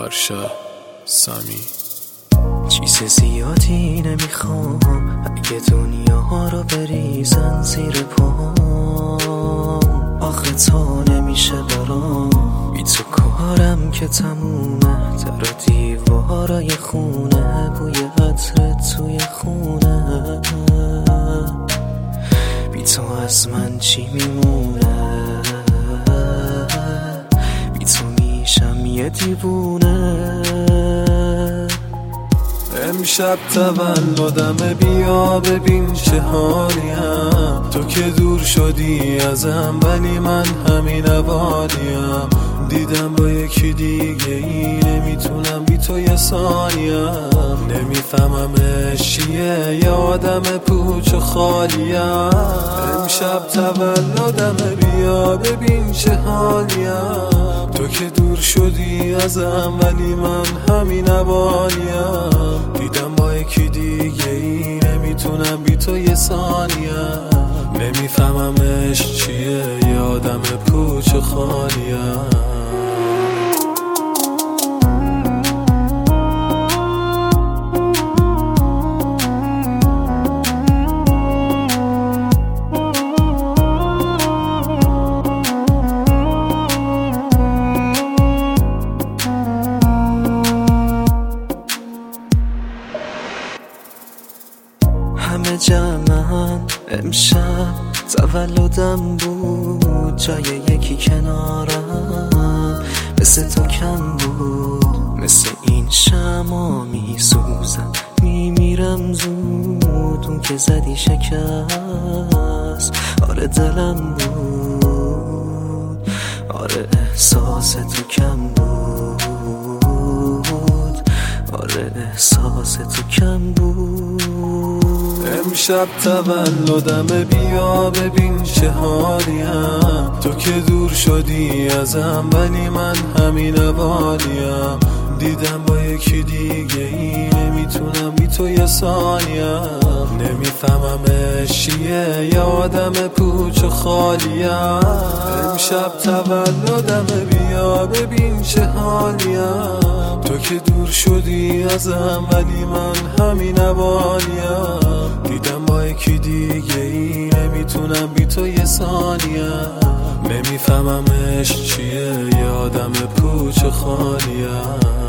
آرشا سامی. چیز زیادی نمیخوام اگه دنیا رو بریزن زیر پام. آخه تا نمیشه برام بی تو کارم که تمومه. در و دیوارای خونه بوی عطرت توی خونه. بی تو از من چی میمونه؟ بی تو میشم یه دیوونه. امشب تولدمه بیا ببین چه حالیم. تو که دور شدی ازم ولی من همین اولیم. دیدم با یکی دیگه ای نمیتونم بی تو یه ثانیم. نمیفهممش چیه یه آدم پوچ و خالیم. امشب تولدمه بیا ببین چه حالیم. تو که دور شدی ازم ولی من همین اولیم. دیدم با یکی دیگه ای نمیتونم بی تو یه ثانیم. نمیفهممش چیه یه آدم پوچ و خالیم. همه جمعن امشب تولدم بود. جای یکی کنارم مثل تو کم بود. مثل این شمع میسوزم میمیرم زود. اون که زدی شکست آره دلم بود. آره احساس تو کم بود. آره احساس تو کم بود. امشب تولدمه بیا ببین چه حالیم. تو که دور شدی ازم ولی من همین اولیم. دیدم با یکی دیگه ای نمیتونم بی تو یه ثانیم. نمیفهممش چیه یه آدم پوچ و خالیم. امشب تولدمه بیا ببین چه حالیم. تو که دور شدی ازم ولی من همین اولیم. دیدم با یکی دیگه ای نمیتونم بی تو یه ثانیم. نمیفهممش چیه یه آدم پوچ و خالیم.